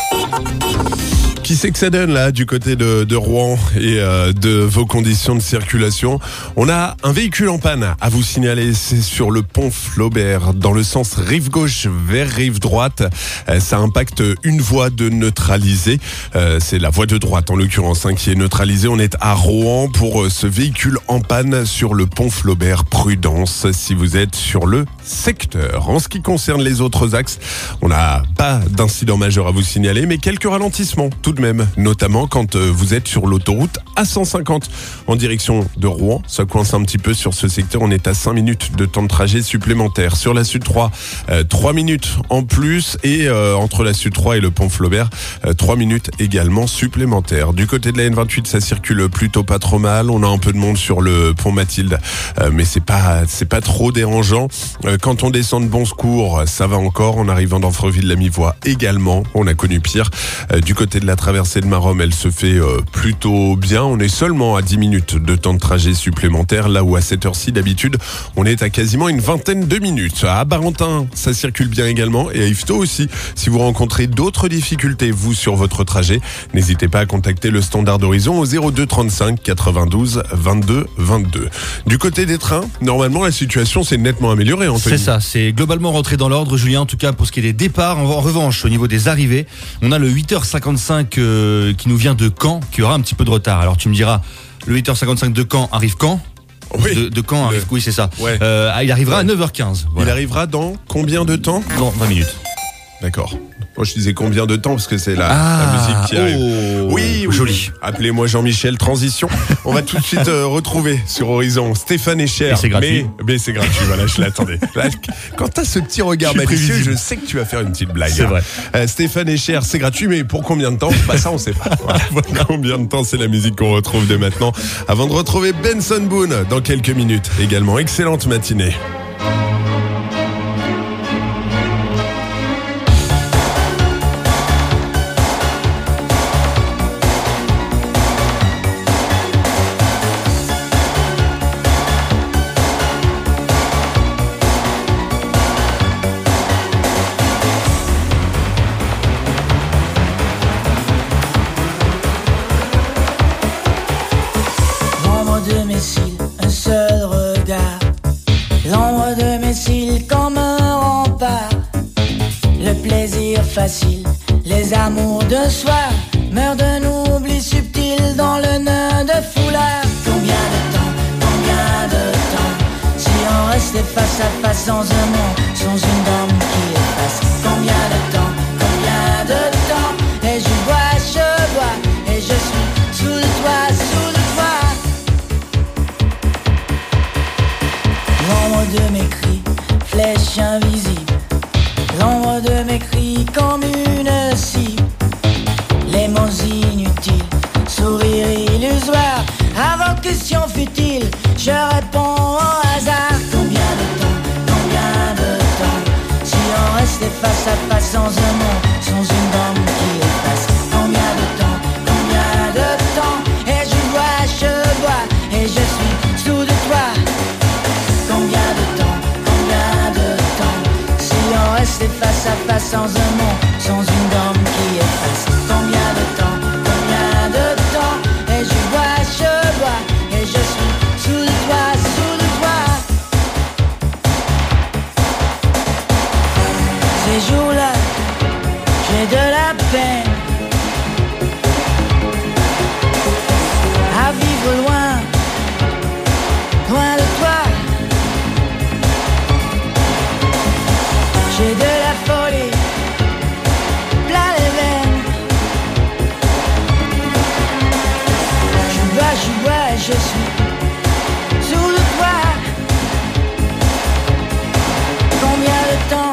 Qui c'est que ça donne là du côté de Rouen et de vos conditions de circulation? On a un véhicule en panne à vous signaler, c'est sur le pont Flaubert dans le sens rive gauche vers rive droite. Ça impacte une voie de neutralisée, c'est la voie de droite en l'occurrence qui est neutralisée. On est à Rouen pour ce véhicule en panne sur le pont Flaubert. Prudence si vous êtes sur le secteur. En ce qui concerne les autres axes, on n'a pas d'incident majeur à vous signaler, mais quelques ralentissements tout de même, notamment quand vous êtes sur l'autoroute A150 en direction de Rouen. Ça coince un petit peu sur ce secteur, on est à 5 minutes de temps de trajet supplémentaire. Sur la Sud 3, 3 minutes en plus, et entre la Sud 3 et le pont Flaubert, 3 minutes également supplémentaires. Du côté de la N28, ça circule plutôt pas trop mal. On a un peu de monde sur le pont Mathilde, mais c'est pas trop dérangeant. Quand on descend de Bon Secours, ça va encore. En arrivant dans Freville-la-Mi-Voie également, on a connu pire. Du côté de la traversée de Maromme, elle se fait plutôt bien. On est seulement à 10 minutes de temps de trajet supplémentaire, là où à cette heure-ci d'habitude, on est à quasiment une vingtaine de minutes. À Barentin, ça circule bien également, et à Yvetot aussi. Si vous rencontrez d'autres difficultés, vous, sur votre trajet, n'hésitez pas à contacter le standard d'Horizon au 02 35 92 22 22. Du côté des trains, normalement, la situation s'est nettement améliorée, Anthony. C'est ça, c'est globalement rentré dans l'ordre, Julien, en tout cas pour ce qui est des départs. En revanche, au niveau des arrivées, on a le 8h55 qui nous vient de Caen, qui aura un petit peu de retard. Alors tu me diras, le 8h55 de Caen arrive quand ? Oui. De Caen arrive, oui c'est ça. Ouais. Il arrivera à 9h15. Voilà. Il arrivera dans combien de temps ? Dans 20 minutes. D'accord. Moi, je disais combien de temps, parce que c'est la musique qui arrive. Oui, joli. Appelez-moi Jean-Michel Transition. On va tout de suite retrouver sur Horizon Stéphane Echer. Et c'est gratuit. Mais c'est gratuit, voilà, je l'attendais. Quand t'as ce petit regard malicieux, je sais que tu vas faire une petite blague. C'est vrai. Stéphane Echer, c'est gratuit, mais pour combien de temps ? Bah ça, on sait pas. Voilà, combien de temps, c'est la musique qu'on retrouve dès maintenant. Avant de retrouver Benson Boone dans quelques minutes. Également, excellente matinée. Un seul regard, l'ombre de mes cils comme un rempart. Le plaisir facile, les amours de soir meurent d'un oubli subtil dans le nœud de foulard. Combien de temps, si on restait face à face dans un monde, sans une dame qui efface. Combien de temps, et je bois, et je suis sous le toit, L'ombre de mes cris, flèche invisible. L'ombre de mes cris comme une cible. Les mots inutiles, sourire illusoire. Avant question futile, je réponds au hasard. Combien de temps, si on restait face à face dans un monde, sans une dame qui efface. Combien de temps, et je bois, et je suis sous de toi. Combien de temps, si on restait face à face sans un mot, sans une dame qui efface. Combien de temps, et je bois, et je suis sous le toit. Ces jours-là, j'ai de la peine à vivre loin de toi. J'ai de la folie plein les veines. Je bois, et je suis sous le toit. Combien de temps?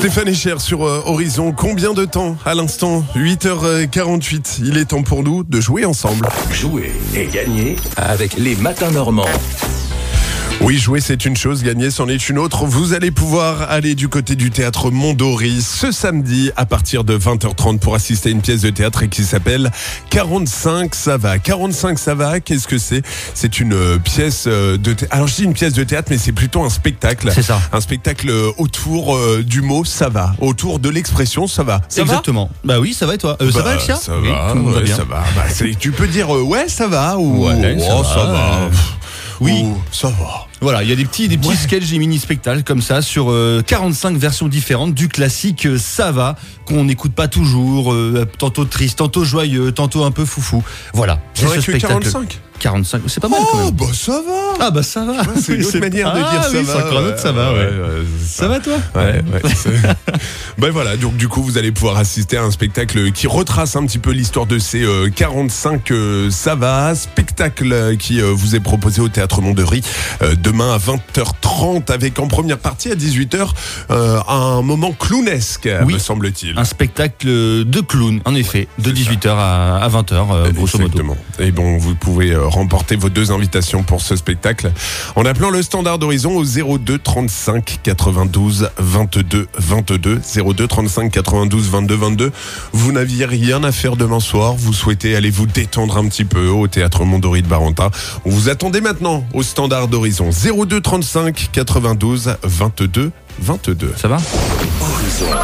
Stéphane Echer sur Horizon. Combien de temps à l'instant? 8h48. Il est temps pour nous de jouer ensemble. Jouer et gagner avec les Matins Normands. Oui, jouer c'est une chose, gagner c'en est une autre. Vous allez pouvoir aller du côté du théâtre Mondori ce samedi à partir de 20h30 pour assister à une pièce de théâtre qui s'appelle 45 ça va. 45 ça va, qu'est-ce que c'est? C'est une pièce de théâtre. Alors je dis une pièce de théâtre mais c'est plutôt un spectacle. C'est ça. Un spectacle autour du mot ça va, autour de l'expression ça va. Ça Exactement. Bah oui, ça va et toi? Ça va Alexia? Ça va, ouais, ça va. Bah, tu peux dire ouais ça va ou ouais, ça va. Oui, ça va. Voilà, il y a des petits sketchs et mini-spectacles comme ça sur 45 versions différentes du classique Ça va, qu'on n'écoute pas toujours, tantôt triste, tantôt joyeux, tantôt un peu foufou. Voilà, c'est ce spectacle. 45, c'est pas mal quand même. Bah ça va. Ah bah ça va. Ouais, c'est une autre manière de dire ça va. C'est encore un autre ça va. Ouais. Ça va toi? Ouais. Ben voilà, donc du coup vous allez pouvoir assister à un spectacle qui retrace un petit peu l'histoire de ces 45 ça va. Spectacle qui vous est proposé au Théâtre Mondori demain à 20h30 avec en première partie à 18h un moment clownesque, me semble-t-il. Un spectacle de clown, en effet, de 18h à 20h, grosso modo. Exactement. Et bon, vous pouvez remporter vos 2 invitations pour ce spectacle en appelant le standard d'Horizon au 02 35 92 22 22. 02 35 92 22 22. Vous n'aviez rien à faire demain soir, vous souhaitez aller vous détendre un petit peu au Théâtre Mondori de Barentin. On vous attendait maintenant au standard d'Horizon 02 35 92 22 22. Ça va? Horizon.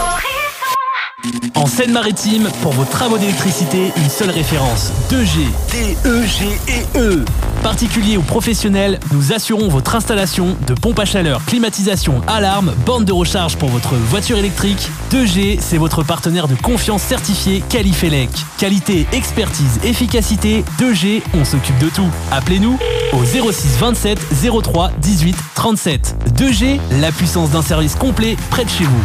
En Seine-Maritime, pour vos travaux d'électricité, une seule référence, 2G. D-E-G-E-E. Particuliers ou professionnels, nous assurons votre installation de pompe à chaleur, climatisation, alarme, borne de recharge pour votre voiture électrique. 2G, c'est votre partenaire de confiance certifié Qualifelec. Qualité, expertise, efficacité, 2G, on s'occupe de tout. Appelez-nous au 06 27 03 18 37. 2G, la puissance d'un service complet près de chez vous.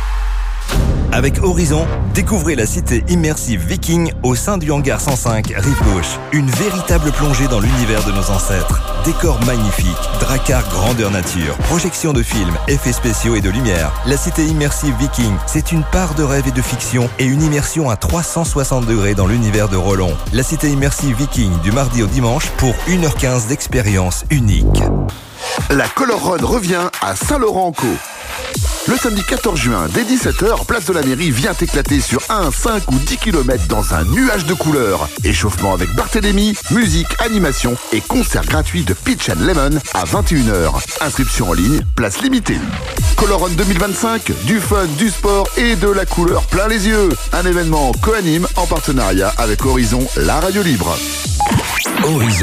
Avec Horizon, découvrez la cité immersive Viking au sein du hangar 105 Rive Gauche. Une véritable plongée dans l'univers de nos ancêtres. Décors magnifiques, dracars grandeur nature, projection de films, effets spéciaux et de lumière. La cité immersive Viking, c'est une part de rêve et de fiction et une immersion à 360 degrés dans l'univers de Roland. La cité immersive Viking du mardi au dimanche pour 1h15 d'expérience unique. La Color Run revient à Saint-Laurent-en-Caux. Le samedi 14 juin, dès 17h, place de la mairie vient éclater sur 1, 5 ou 10 km dans un nuage de couleurs. Échauffement avec Barthélémy, musique, animation et concert gratuit de Peach and Lemon à 21h. Inscription en ligne, place limitée. Color Run 2025, du fun, du sport et de la couleur plein les yeux. Un événement co-anime en partenariat avec Horizon, la radio libre. Horizon.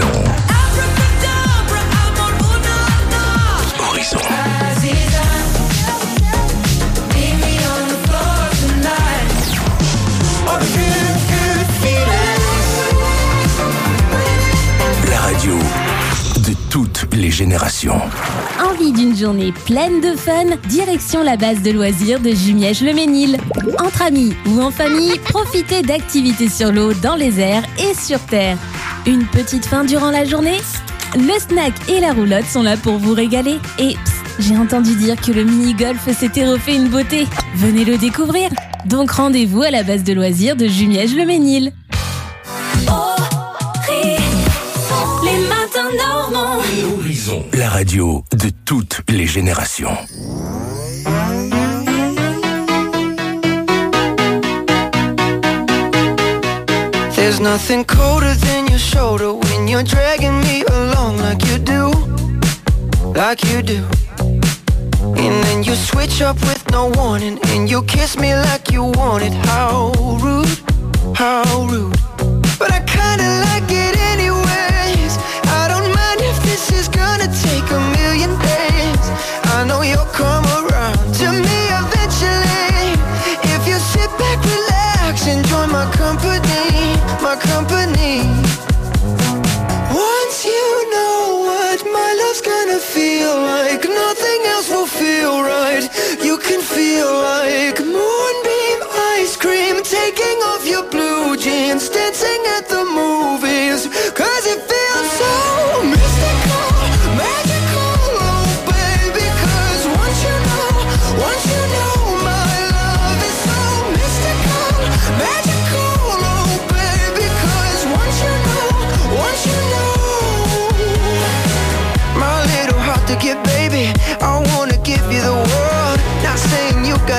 Horizon. La radio de toutes les générations. Envie d'une journée pleine de fun? Direction la base de loisirs de Jumièges-le-Mesnil. Entre amis ou en famille, profitez d'activités sur l'eau, dans les airs et sur terre. Une petite faim durant la journée? Le snack et la roulotte sont là pour vous régaler. Et j'ai entendu dire que le mini-golf s'était refait une beauté. Venez le découvrir. Donc rendez-vous à la base de loisirs de Jumièges-le-Mesnil. Les matins normands. Horizon. La radio de toutes les générations. There's nothing colder than your shoulder when you're dragging me along like you do. And then you switch up with no warning and you kiss me like you want it. How rude, how rude. But I kinda like it anyways. I don't mind if this is gonna take a million days. I know you'll come around to me eventually. If you sit back, relax, enjoy my company, my company. Once you know what my love's gonna feel like, nothing else will feel right. You can feel like moonbeam ice cream, taking off your blue jeans, dancing at the movies, 'cause it feels so mystical, magical, oh baby. 'Cause once you know my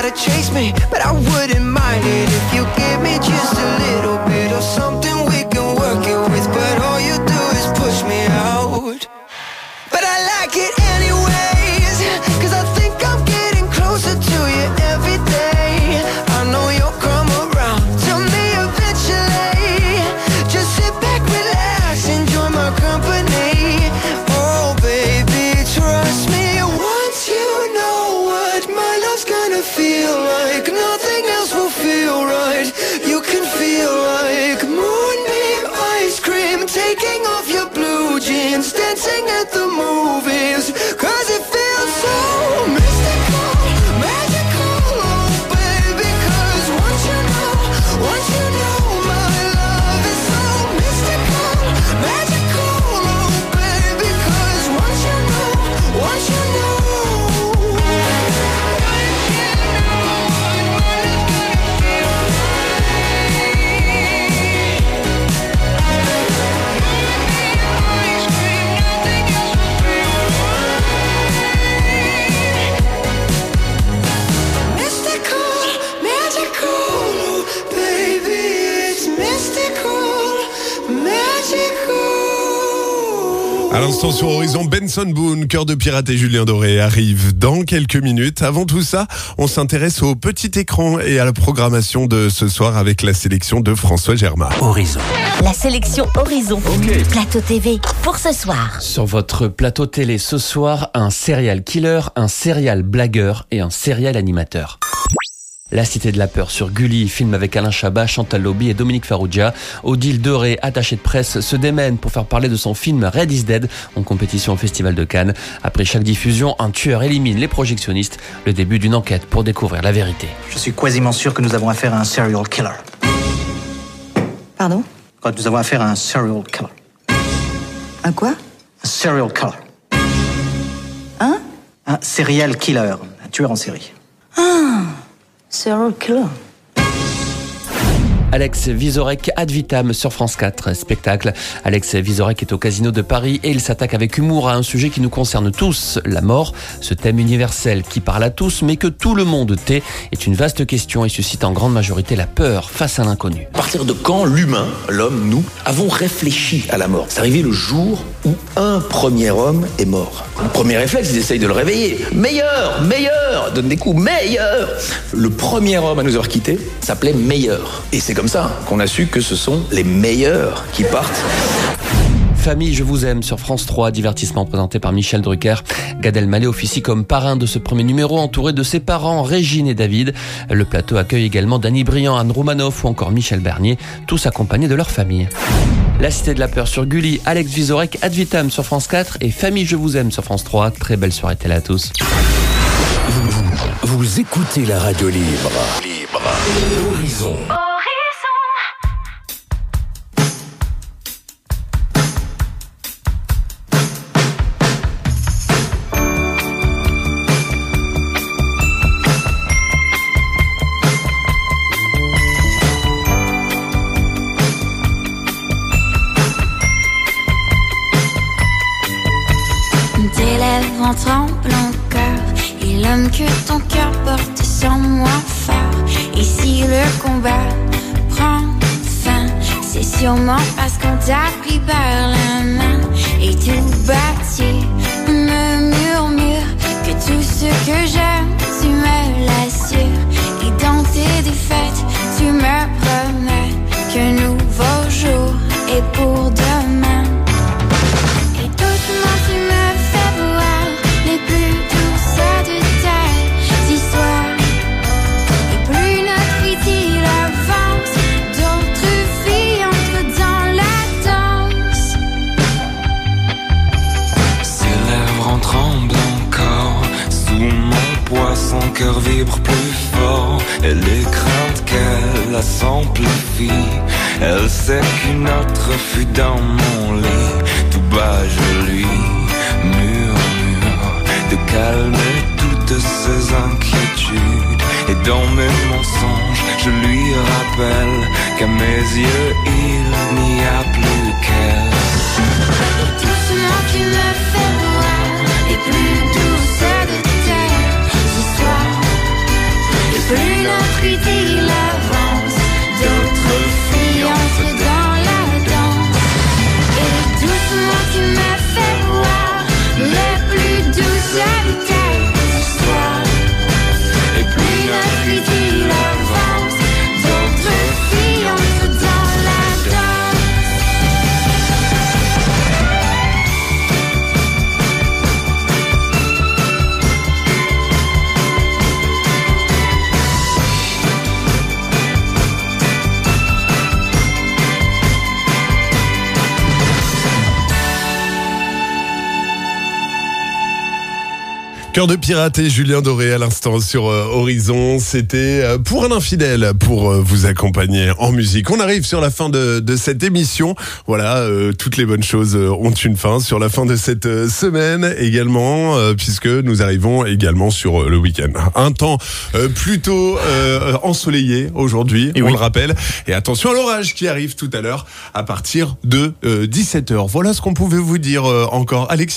gotta chase me, but I wouldn't mind it if you give me just a little bit of something we can work it with. But all you do is push me out. But I like it anyways, 'cause I think I'm getting closer to you every day. I know you'll come around to me eventually. Just sit back, relax, enjoy my company. Oh baby, trust me, once you know what my love's gonna feel like, nothing else will feel right. You can feel like moonbeam ice cream, taking off your blue jeans, dancing at the movies, 'cause it feels so mystical, magical, oh baby, 'cause once you know my love is so mystical, magical, oh baby, 'cause once you know À l'instant sur Horizon, Benson Boone, Cœur de Pirate et Julien Doré arrivent dans quelques minutes. Avant tout ça, on s'intéresse au petit écran et à la programmation de ce soir avec la sélection de François Germain. Horizon. La sélection Horizon. Plateau TV pour ce soir. Sur votre plateau télé ce soir, un serial killer, un serial blagueur et un serial animateur. La Cité de la Peur sur Gulli, film avec Alain Chabat, Chantal Lobby et Dominique Farrugia. Odile Doré, attachée de presse, se démène pour faire parler de son film Red is Dead en compétition au Festival de Cannes. Après chaque diffusion, un tueur élimine les projectionnistes. Le début d'une enquête pour découvrir la vérité. Je suis quasiment sûr que nous avons affaire à un serial killer. Pardon ? Quand nous avons affaire à un serial killer. Un quoi ? Un serial killer. Un serial killer, un tueur en série. Serial killer. Alex Vizorek ad vitam sur France 4. Spectacle. Alex Vizorek est au Casino de Paris et il s'attaque avec humour à un sujet qui nous concerne tous, la mort. Ce thème universel qui parle à tous mais que tout le monde tait est une vaste question et suscite en grande majorité la peur face à l'inconnu. À partir de quand l'humain, l'homme, nous, avons réfléchi à la mort ? C'est arrivé le jour où un premier homme est mort. Le premier réflexe, ils essayent de le réveiller. Meilleur, meilleur, donne des coups, meilleur. Le premier homme à nous avoir quittés s'appelait Meilleur. Et c'est comme ça qu'on a su que ce sont les meilleurs qui partent. Famille, je vous aime sur France 3, divertissement présenté par Michel Drucker. Gad Elmaleh officie comme parrain de ce premier numéro entouré de ses parents, Régine et David. Le plateau accueille également Dany Briand, Anne Romanoff ou encore Michel Bernier, tous accompagnés de leur famille. La Cité de la Peur sur Gulli, Alex Vizorek ad vitam sur France 4 et Famille, je vous aime sur France 3. Très belle soirée télé à tous. Vous écoutez la radio libre. Horizon. Tes lèvres en tremblant cœur, et l'homme que ton cœur porte sans moi fort. Et si le combat prend fin, c'est sûrement parce qu'on t'a pris par la main. Et tout bâti me murmure que tout ce que j'aime, tu me l'assures. Et dans tes défaites, tu me promets qu'un nouveau jour est pour demain. Et doucement tu me fais voir les plus douces de tes histoires. Et plus notre idylle avance, d'autres filles entrent dans la danse. Ses lèvres en tremblent encore, sous mon poids son cœur vibre plus fort. Elle est crainte qu'elle la s'amplifie. Elle sait qu'une autre fut dans mon lit. Tout bas je lui murmure de calmer toutes ses inquiétudes. Et dans mes mensonges je lui rappelle qu'à mes yeux il n'y a plus qu'elle. Doucement tu me fais voir les plus douces de tes histoires. Et Cœur de pirate et Julien Doré à l'instant sur Horizon. C'était pour un infidèle pour vous accompagner en musique. On arrive sur la fin de cette émission. Voilà, toutes les bonnes choses ont une fin sur la fin de cette semaine également, puisque nous arrivons également sur le week-end. Un temps plutôt ensoleillé aujourd'hui, on le rappelle. Et attention à l'orage qui arrive tout à l'heure à partir de 17h. Voilà ce qu'on pouvait vous dire encore. Alexis.